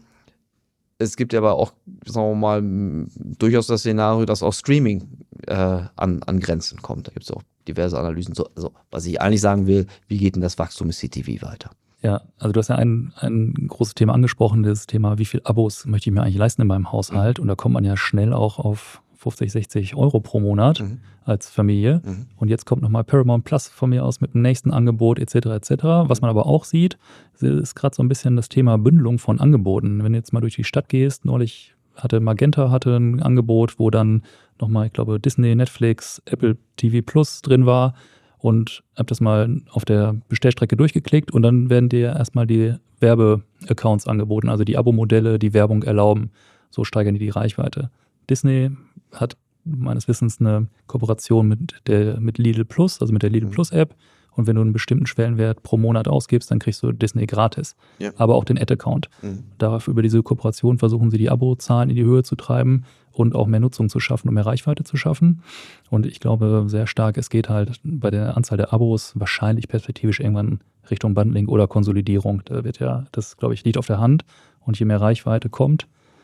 es gibt aber auch, sagen wir mal, durchaus das Szenario, dass auch Streaming äh, an, an Grenzen kommt. Da gibt es auch diverse Analysen. So, also, was ich eigentlich sagen will, wie geht denn das Wachstum des C T V weiter? Ja, also du hast ja ein, ein großes Thema angesprochen, das Thema, wie viel Abos möchte ich mir eigentlich leisten in meinem Haushalt? Und da kommt man ja schnell auch auf fünfzig, sechzig Euro pro Monat Mhm. als Familie. Mhm. Und jetzt kommt nochmal Paramount Plus von mir aus mit dem nächsten Angebot et cetera et cetera. Was man aber auch sieht, ist gerade so ein bisschen das Thema Bündelung von Angeboten. Wenn du jetzt mal durch die Stadt gehst, neulich hatte Magenta hatte ein Angebot, wo dann nochmal, ich glaube, Disney, Netflix, Apple T V Plus drin war. Und habe das mal auf der Bestellstrecke durchgeklickt und dann werden dir erstmal die Werbeaccounts angeboten, also die Abo-Modelle, die Werbung erlauben. So steigern die die Reichweite. Disney hat meines Wissens eine Kooperation mit der mit Lidl Plus, also mit der Lidl Mhm. Plus App. Und wenn du einen bestimmten Schwellenwert pro Monat ausgibst, dann kriegst du Disney gratis. Ja. Aber auch den Ad-Account. Mhm. Darauf über diese Kooperation versuchen sie die Abozahlen in die Höhe zu treiben und auch mehr Nutzung zu schaffen und mehr Reichweite zu schaffen. Und ich glaube sehr stark, es geht halt bei der Anzahl der Abos wahrscheinlich perspektivisch irgendwann Richtung Bundling oder Konsolidierung. Da wird ja, das glaube ich, liegt auf der Hand. Und je mehr Reichweite kommt,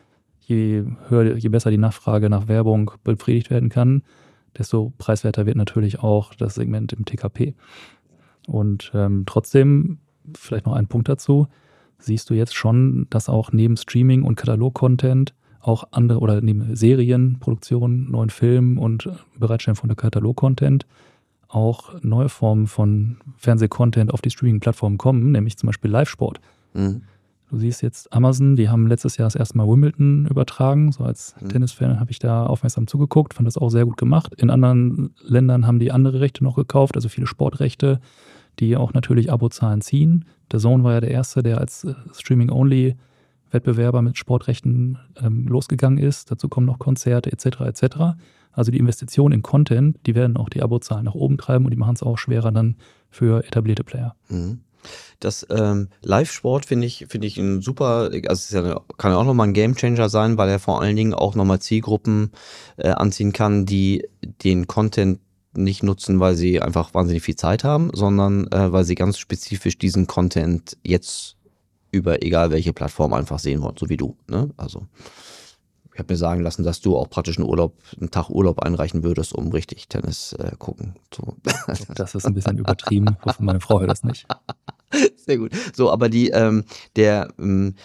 je höher, je besser die Nachfrage nach Werbung befriedigt werden kann, desto preiswerter wird natürlich auch das Segment im T K P. Und ähm, trotzdem, vielleicht noch ein Punkt dazu, siehst du jetzt schon, dass auch neben Streaming und Katalog-Content auch andere oder neben Serien, Produktionen, neuen Filmen und Bereitstellen von der Katalog-Content auch neue Formen von Fernseh-Content auf die Streaming-Plattformen kommen, nämlich zum Beispiel Live-Sport. Mhm. Du siehst jetzt Amazon, die haben letztes Jahr das erste Mal Wimbledon übertragen. So als Mhm. Tennisfan habe ich da aufmerksam zugeguckt, fand das auch sehr gut gemacht. In anderen Ländern haben die andere Rechte noch gekauft, also viele Sportrechte, die auch natürlich Abozahlen ziehen. Der Zone war ja der erste, der als äh, Streaming-Only-Wettbewerber mit Sportrechten ähm, losgegangen ist. Dazu kommen noch Konzerte et cetera et cetera. Also die Investitionen in Content, die werden auch die Abozahlen nach oben treiben und die machen es auch schwerer dann für etablierte Player. Mhm. Das ähm, Live-Sport finde ich, finde ich ein super, also es ist ja, kann ja auch nochmal ein Gamechanger sein, weil er vor allen Dingen auch nochmal Zielgruppen äh, anziehen kann, die den Content nicht nutzen, weil sie einfach wahnsinnig viel Zeit haben, sondern äh, weil sie ganz spezifisch diesen Content jetzt über egal welche Plattform einfach sehen wollen, so wie du. Ne? Also ich habe mir sagen lassen, dass du auch praktisch einen Urlaub, einen Tag Urlaub einreichen würdest, um richtig Tennis äh, gucken. So. Das ist ein bisschen übertrieben. Hoffe, meine Frau hört das nicht. Sehr gut. So, aber die, ähm, der, ähm,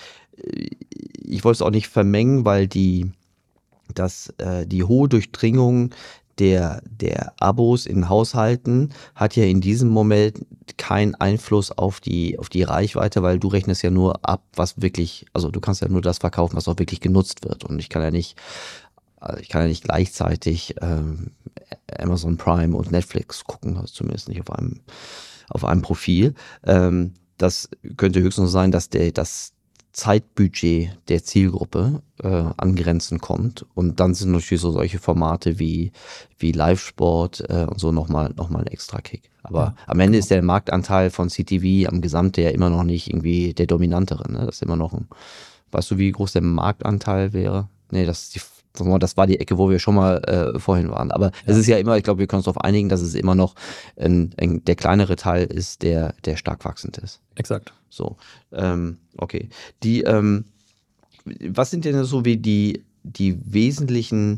ich wollte es auch nicht vermengen, weil die, das, äh, die hohe Durchdringung der, der Abos in Haushalten hat ja in diesem Moment keinen Einfluss auf die, auf die Reichweite, weil du rechnest ja nur ab, was wirklich, also du kannst ja nur das verkaufen, was auch wirklich genutzt wird. Und ich kann ja nicht, ich kann ja nicht gleichzeitig ähm, Amazon Prime und Netflix gucken, also zumindest nicht auf einem, auf einem Profil. Ähm, das könnte höchstens sein, dass der, das Zeitbudget der Zielgruppe äh, an Grenzen kommt. Und dann sind natürlich so solche Formate wie, wie Live-Sport äh, und so nochmal noch mal ein extra Kick. Aber Ja, am Ende genau. ist der Marktanteil von C T V am Gesamte ja immer noch nicht irgendwie der dominantere. Ne? Das ist immer noch ein, weißt du, wie groß der Marktanteil wäre? Nee, das ist die, das war die Ecke, wo wir schon mal äh, vorhin waren. Aber es ist ja immer, ich glaube, wir können uns darauf einigen, dass es immer noch ein, ein, der kleinere Teil ist, der, der stark wachsend ist. Exakt. So, ähm, okay. Die, ähm, was sind denn so wie die, die wesentlichen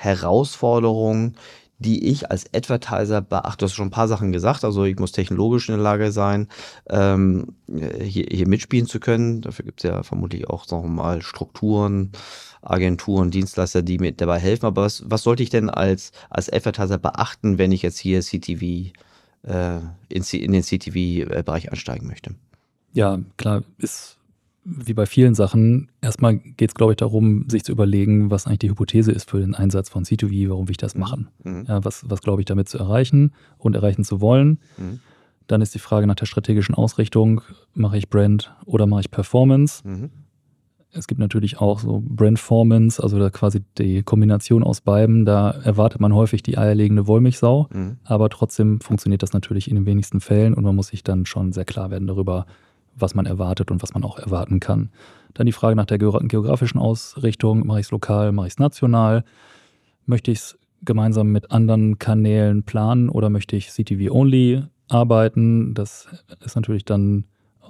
Herausforderungen, die ich als Advertiser beachte? Du hast schon ein paar Sachen gesagt, also ich muss technologisch in der Lage sein, ähm, hier, hier mitspielen zu können. Dafür gibt es ja vermutlich auch noch mal Strukturen, Agenturen, Dienstleister, die mir dabei helfen. Aber was, was sollte ich denn als, als Advertiser beachten, wenn ich jetzt hier C T V, äh, in, in den C T V-Bereich einsteigen möchte? Ja, klar, ist wie bei vielen Sachen, erstmal geht es, glaube ich, darum, sich zu überlegen, was eigentlich die Hypothese ist für den Einsatz von C zwei V, warum will ich das machen? Mhm. Ja, was, was glaube ich damit zu erreichen und erreichen zu wollen? Mhm. Dann ist die Frage nach der strategischen Ausrichtung, mache ich Brand oder mache ich Performance? Mhm. Es gibt natürlich auch so Brandformance, also da quasi die Kombination aus beiden, da erwartet man häufig die eierlegende Wollmilchsau, Mhm. aber trotzdem funktioniert das natürlich in den wenigsten Fällen und man muss sich dann schon sehr klar werden darüber, was man erwartet und was man auch erwarten kann. Dann die Frage nach der geografischen Ausrichtung, mache ich es lokal, mache ich es national, möchte ich es gemeinsam mit anderen Kanälen planen oder möchte ich C T V-only arbeiten? Das ist natürlich dann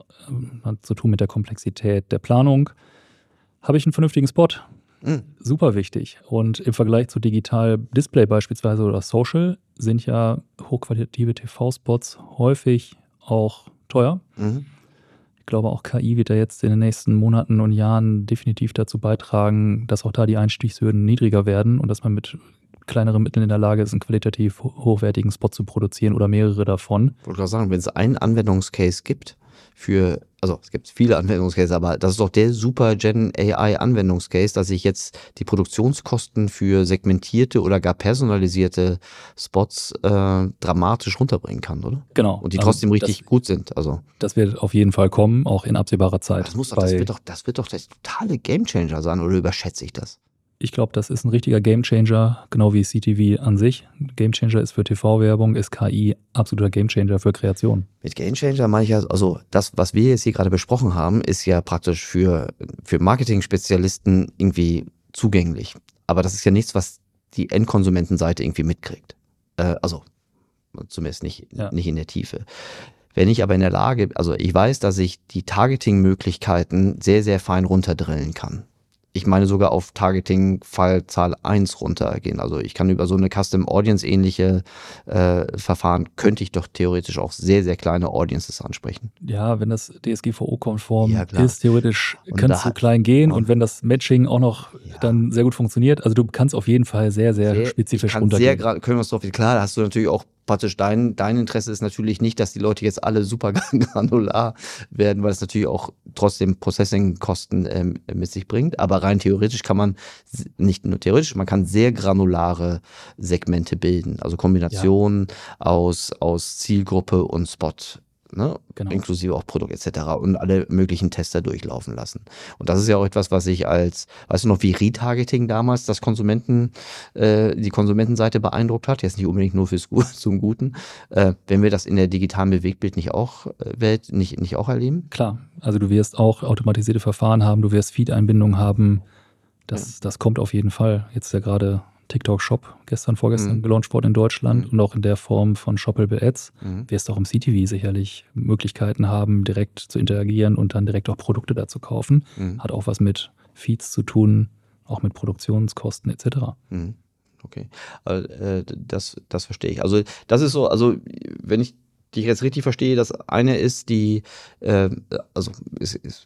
äh, hat zu tun mit der Komplexität der Planung. Habe ich einen vernünftigen Spot? Mhm. Super wichtig. Und im Vergleich zu Digital Display beispielsweise oder Social sind ja hochqualitative T V-Spots häufig auch teuer. Mhm. Ich glaube, auch K I wird ja jetzt in den nächsten Monaten und Jahren definitiv dazu beitragen, dass auch da die Einstiegshürden niedriger werden und dass man mit kleineren Mitteln in der Lage ist, einen qualitativ hochwertigen Spot zu produzieren oder mehrere davon. Ich wollte gerade sagen, wenn es einen Anwendungscase gibt für, also es gibt viele Anwendungscases, aber das ist doch der super Gen A I-Anwendungscase, dass ich jetzt die Produktionskosten für segmentierte oder gar personalisierte Spots äh, dramatisch runterbringen kann, oder? Genau. Und die Also trotzdem richtig das, gut sind. Also das wird auf jeden Fall kommen, auch in absehbarer Zeit. das, muss doch, Bei, das, wird doch, das wird doch der totale Gamechanger sein, oder überschätze ich das? Ich glaube, das ist ein richtiger Gamechanger, genau wie C T V an sich. Gamechanger ist für T V-Werbung, ist K I absoluter Gamechanger für Kreation. Mit Gamechanger meine ich ja, also das, was wir jetzt hier gerade besprochen haben, ist ja praktisch für, für Marketing-Spezialisten irgendwie zugänglich. Aber das ist ja nichts, was die Endkonsumentenseite irgendwie mitkriegt. Äh, also zumindest nicht, Ja. nicht in der Tiefe. Wenn ich aber in der Lage, also ich weiß, dass ich die Targeting-Möglichkeiten sehr, sehr fein runterdrillen kann. Ich meine sogar auf Targeting-Fallzahl eins runtergehen. Also ich kann über so eine Custom-Audience-ähnliche äh, Verfahren, könnte ich doch theoretisch auch sehr, sehr kleine Audiences ansprechen. Ja, wenn das D S G V O-konform Ja, klar. ist, theoretisch Und kann da es so hat- klein gehen und- und wenn das Matching auch noch Ja. dann sehr gut funktioniert, also du kannst auf jeden Fall sehr, sehr, Sehr- spezifisch ich kann runtergehen. sehr gra- können wir uns drauf, klar, da hast du natürlich auch praktisch dein, dein Interesse ist natürlich nicht, dass die Leute jetzt alle super granular werden, weil es natürlich auch trotzdem Processing-Kosten ähm, mit sich bringt. Aber rein theoretisch kann man, s- nicht nur theoretisch, man kann sehr granulare Segmente bilden. Also Kombinationen aus, aus Zielgruppe und Spot. Ne? Genau. Inklusive auch Produkt et cetera und alle möglichen Tester durchlaufen lassen. Und das ist ja auch etwas, was ich als, weißt du noch, wie Retargeting damals das Konsumenten, äh, die Konsumentenseite beeindruckt hat, jetzt nicht unbedingt nur fürs Gu- zum Guten, äh, wenn wir das in der digitalen Bewegtbild nicht auch äh, Welt nicht, nicht auch erleben? Klar, also du wirst auch automatisierte Verfahren haben, du wirst Feed-Einbindungen haben, das, das kommt auf jeden Fall. Jetzt ist ja gerade TikTok Shop gestern, vorgestern Mhm. gelauncht worden in Deutschland Mhm. und auch in der Form von Shoppable Ads Mhm. wirst du auch im C T V sicherlich Möglichkeiten haben, direkt zu interagieren und dann direkt auch Produkte dazu kaufen. Mhm. Hat auch was mit Feeds zu tun, auch mit Produktionskosten et cetera. Mhm. Okay, äh, das, das verstehe ich. Also das ist so, also wenn ich dich jetzt richtig verstehe, das eine ist die, äh, also ist, ist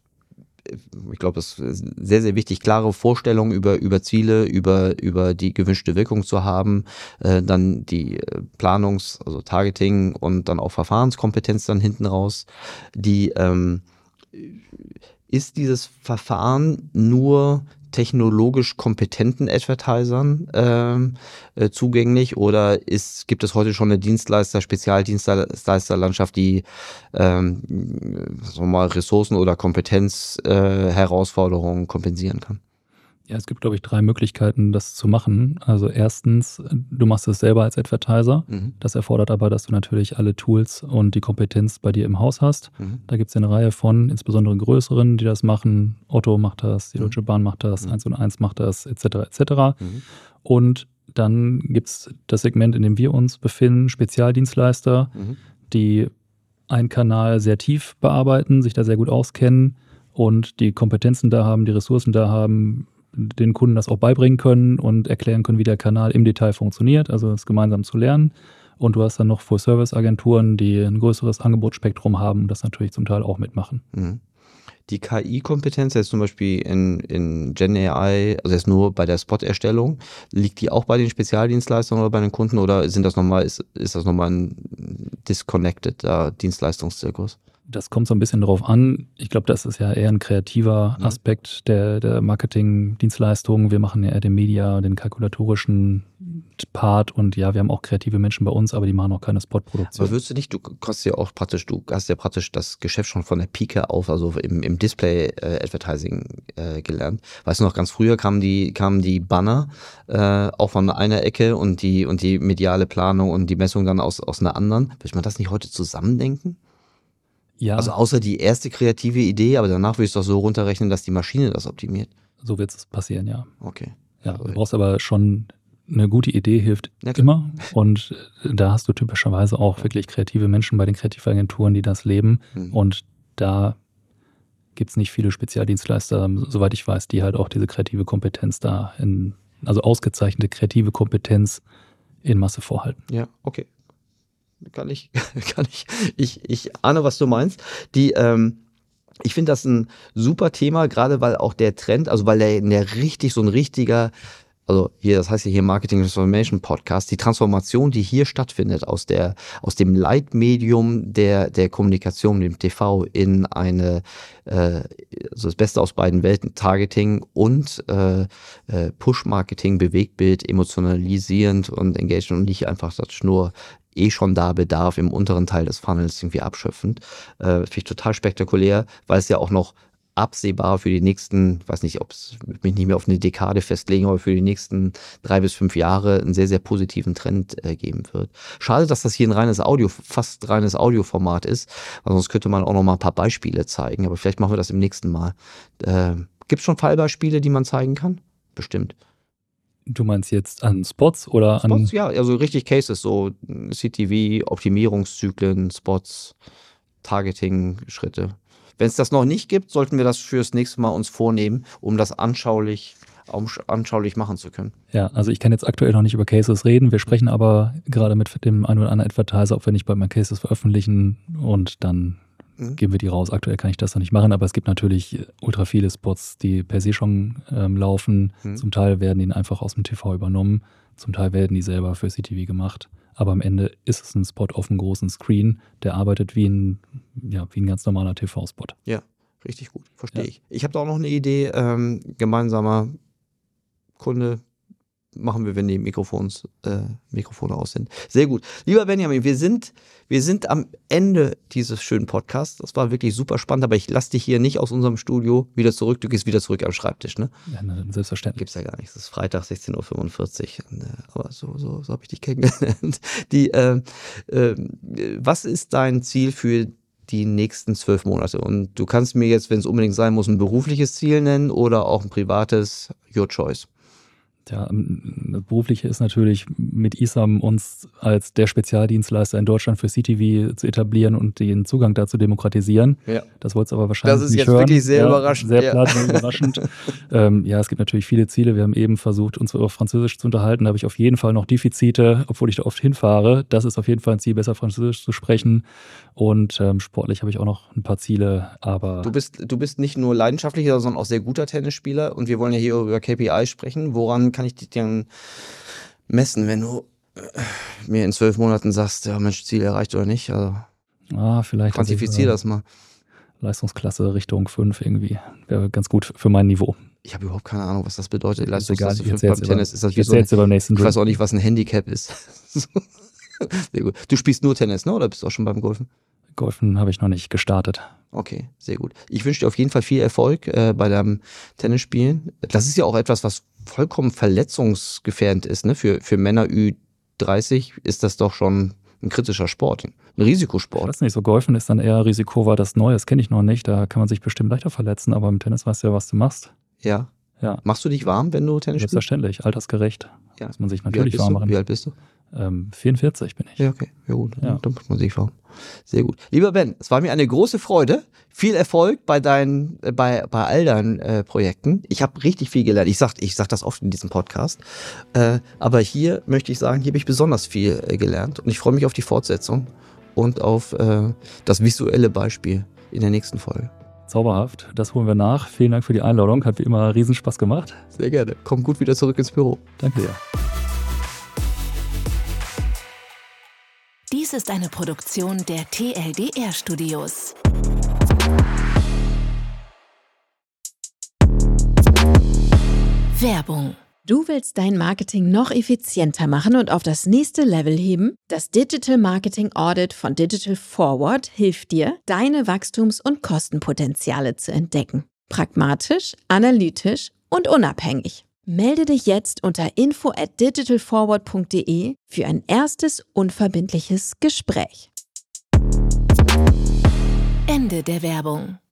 ich glaube, es ist sehr, sehr wichtig, klare Vorstellungen über, über Ziele, über, über die gewünschte Wirkung zu haben, äh, dann die äh, Planungs-, also Targeting und dann auch Verfahrenskompetenz dann hinten raus. Die, ähm, ist dieses Verfahren nur technologisch kompetenten Advertisern ähm, äh, zugänglich oder ist, gibt es heute schon eine Dienstleister, Spezialdienstleisterlandschaft, die ähm, sagen wir mal Ressourcen oder Kompetenzherausforderungen äh, Herausforderungen kompensieren kann? Ja, es gibt, glaube ich, drei Möglichkeiten, das zu machen. Also erstens, du machst es selber als Advertiser. Mhm. Das erfordert aber, dass du natürlich alle Tools und die Kompetenz bei dir im Haus hast. Mhm. Da gibt es eine Reihe von, insbesondere größeren, die das machen. Otto macht das, die Mhm. Deutsche Bahn macht das, Mhm. eins und eins macht das, et cetera et cetera. Mhm. Und dann gibt es das Segment, in dem wir uns befinden, Spezialdienstleister, Mhm. die einen Kanal sehr tief bearbeiten, sich da sehr gut auskennen und die Kompetenzen da haben, die Ressourcen da haben, den Kunden das auch beibringen können und erklären können, wie der Kanal im Detail funktioniert, also das gemeinsam zu lernen. Und du hast dann noch Full-Service-Agenturen, die ein größeres Angebotsspektrum haben und das natürlich zum Teil auch mitmachen. Mhm. Die K I-Kompetenz jetzt zum Beispiel in, in Gen A I, also jetzt nur bei der Spot-Erstellung, liegt die auch bei den Spezialdienstleistern oder bei den Kunden oder sind das nochmal, ist, ist das nochmal ein disconnected uh, Dienstleistungszirkus? Das kommt so ein bisschen drauf an. Ich glaube, das ist ja eher ein kreativer Aspekt der, der Marketing-Dienstleistungen. Wir machen ja eher den Media, den kalkulatorischen Part und ja, wir haben auch kreative Menschen bei uns, aber die machen auch keine Spot-Produktion. Aber würdest du nicht, du hast ja auch praktisch, du hast ja praktisch das Geschäft schon von der Pike auf, also im, im Display-Advertising äh, gelernt. Weißt du noch, ganz früher kamen die, kamen die Banner äh, auch von einer Ecke und die, und die mediale Planung und die Messung dann aus, aus einer anderen. Würde man das nicht heute zusammendenken? Ja. Also außer die erste kreative Idee, aber danach würde ich es doch so runterrechnen, dass die Maschine das optimiert. So wird es passieren, ja. Okay. Ja, du brauchst aber schon eine gute Idee, hilft ja, immer. Und da hast du typischerweise auch wirklich kreative Menschen bei den Kreativagenturen, die das leben. Mhm. Und da gibt es nicht viele Spezialdienstleister, soweit ich weiß, die halt auch diese kreative Kompetenz da, in, also ausgezeichnete kreative Kompetenz in Masse vorhalten. Ja, okay. Kann ich, kann ich, ich, ich ahne, was du meinst. Die, ähm, ich finde das ein super Thema, gerade weil auch der Trend, also weil der, der richtig, so ein richtiger, also hier, das heißt ja hier Marketing Transformation Podcast, die Transformation, die hier stattfindet aus der, aus dem Leitmedium der, der Kommunikation, dem T V in eine, äh, also das Beste aus beiden Welten, Targeting und äh, äh, Push-Marketing, Bewegtbild, emotionalisierend und Engagement und nicht einfach das nur eh schon da Bedarf im unteren Teil des Funnels irgendwie abschöpfend. Äh, finde ich total spektakulär, weil es ja auch noch absehbar für die nächsten, weiß nicht, ob es mich nicht mehr auf eine Dekade festlegen, aber für die nächsten drei bis fünf Jahre einen sehr, sehr positiven Trend äh, geben wird. Schade, dass das hier ein reines Audio, fast reines Audioformat ist, weil sonst könnte man auch noch mal ein paar Beispiele zeigen, aber vielleicht machen wir das im nächsten Mal. Äh, Gibt es schon Fallbeispiele, die man zeigen kann? Bestimmt. Du meinst jetzt an Spots oder Spots, an... ja, also richtig Cases, so C T V, Optimierungszyklen, Spots, Targeting-Schritte. Wenn es das noch nicht gibt, sollten wir das fürs nächste Mal uns vornehmen, um das anschaulich, anschaulich machen zu können. Ja, also ich kann jetzt aktuell noch nicht über Cases reden. Wir sprechen aber gerade mit dem einen oder anderen Advertiser, ob wir nicht bald mal Cases veröffentlichen und dann mhm. geben wir die raus. Aktuell kann ich das noch nicht machen, aber es gibt natürlich ultra viele Spots, die per se schon ähm, laufen. Mhm. Zum Teil werden die einfach aus dem T V übernommen, zum Teil werden die selber für C T V gemacht. Aber am Ende ist es ein Spot auf einem großen Screen, der arbeitet wie ein, ja, wie ein ganz normaler T V-Spot. Ja, richtig gut, verstehe ja. ich. Ich habe da auch noch eine Idee, ähm, gemeinsamer Kunde, machen wir, wenn die Mikrofons, äh, Mikrofone aus sind. Sehr gut. Lieber Benjamin, wir sind, wir sind am Ende dieses schönen Podcasts. Das war wirklich super spannend, aber ich lasse dich hier nicht aus unserem Studio wieder zurück. Du gehst wieder zurück am Schreibtisch, ne? Ja, ne, selbstverständlich. Gibt's ja gar nicht. Es ist Freitag, sechzehn Uhr fünfundvierzig. Aber so, so, so habe ich dich kennengelernt. Die, äh, äh, was ist dein Ziel für die nächsten zwölf Monate? Und du kannst mir jetzt, wenn es unbedingt sein muss, ein berufliches Ziel nennen oder auch ein privates, your choice. Ja, das Berufliche ist natürlich mit Isam uns als der Spezialdienstleister in Deutschland für C T V zu etablieren und den Zugang dazu demokratisieren. Ja. Das wolltest du aber wahrscheinlich nicht hören. Das ist jetzt wirklich sehr ja, überraschend. Sehr platt, sehr überraschend. ähm, ja, es gibt natürlich viele Ziele. Wir haben eben versucht, uns auf Französisch zu unterhalten. Da habe ich auf jeden Fall noch Defizite, obwohl ich da oft hinfahre. Das ist auf jeden Fall ein Ziel, besser Französisch zu sprechen. Und ähm, sportlich habe ich auch noch ein paar Ziele, aber... Du bist, du bist nicht nur leidenschaftlicher, sondern auch sehr guter Tennisspieler. Und wir wollen ja hier über K P I sprechen. Woran kann ich dich denn messen, wenn du äh, mir in zwölf Monaten sagst, ja Mensch, Ziel erreicht oder nicht? Also ah, vielleicht quantifizier das mal. Leistungsklasse Richtung fünf irgendwie. Wäre ganz gut für mein Niveau. Ich habe überhaupt keine Ahnung, was das bedeutet. Leistungsklasse fünf beim Tennis. Ist das wie so ein, beim nächsten ich weiß auch nicht, was ein Handicap ist. Sehr gut. Du spielst nur Tennis, ne? Oder bist du auch schon beim Golfen? Golfen habe ich noch nicht gestartet. Okay, sehr gut. Ich wünsche dir auf jeden Fall viel Erfolg äh, bei deinem Tennisspielen. Das ist ja auch etwas, was vollkommen verletzungsgefährdend ist. Ne? Für, für Männer Ü dreißig ist das doch schon ein kritischer Sport, ein Risikosport. Ich weiß nicht, so Golfen ist dann eher Risiko, war das neu, das kenne ich noch nicht. Da kann man sich bestimmt leichter verletzen, aber im Tennis weißt du ja, was du machst. Ja. ja. Machst du dich warm, wenn du Tennis spielst? Selbstverständlich, altersgerecht. Ja. Muss man sich natürlich warm machen. Wie alt bist du? Ähm, vierundvierzig bin ich. Ja, okay. Ja, gut. Ja. Da muss man sich schauen. Sehr gut. Lieber Ben, es war mir eine große Freude. Viel Erfolg bei deinen, äh, bei, bei all deinen äh, Projekten. Ich habe richtig viel gelernt. Ich sag, ich sag das oft in diesem Podcast. Äh, aber hier möchte ich sagen, hier habe ich besonders viel äh, gelernt. Und ich freue mich auf die Fortsetzung und auf äh, das visuelle Beispiel in der nächsten Folge. Zauberhaft. Das holen wir nach. Vielen Dank für die Einladung. Hat wie immer riesen Spaß gemacht. Sehr gerne. Komm gut wieder zurück ins Büro. Danke dir. Dies ist eine Produktion der T L D R Studios. Werbung. Du willst dein Marketing noch effizienter machen und auf das nächste Level heben? Das Digital Marketing Audit von Digital Forward hilft dir, deine Wachstums- und Kostenpotenziale zu entdecken. Pragmatisch, analytisch und unabhängig. Melde dich jetzt unter info at digitalforward punkt de für ein erstes unverbindliches Gespräch. Ende der Werbung.